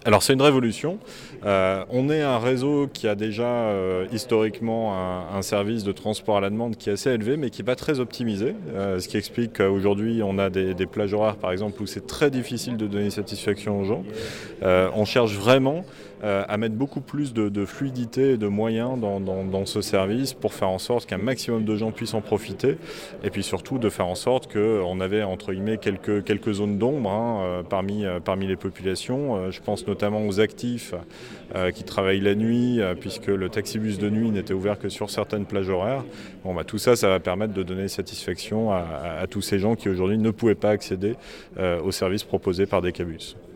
Alors c'est une révolution. On est un réseau qui a déjà historiquement un service de transport à la demande qui est assez élevé mais qui n'est pas très optimisé. Ce qui explique qu'aujourd'hui on a des plages horaires par exemple où c'est très difficile de donner satisfaction aux gens. On cherche vraiment à mettre beaucoup plus de fluidité et de moyens dans ce service pour faire en sorte qu'un maximum de gens puissent en profiter et puis surtout de faire en sorte qu'on avait entre guillemets quelques zones d'ombre parmi les populations. Je pense notamment aux actifs qui travaillent la nuit puisque le taxibus de nuit n'était ouvert que sur certaines plages horaires. Tout ça va permettre de donner satisfaction à tous ces gens qui aujourd'hui ne pouvaient pas accéder aux services proposés par Decabus.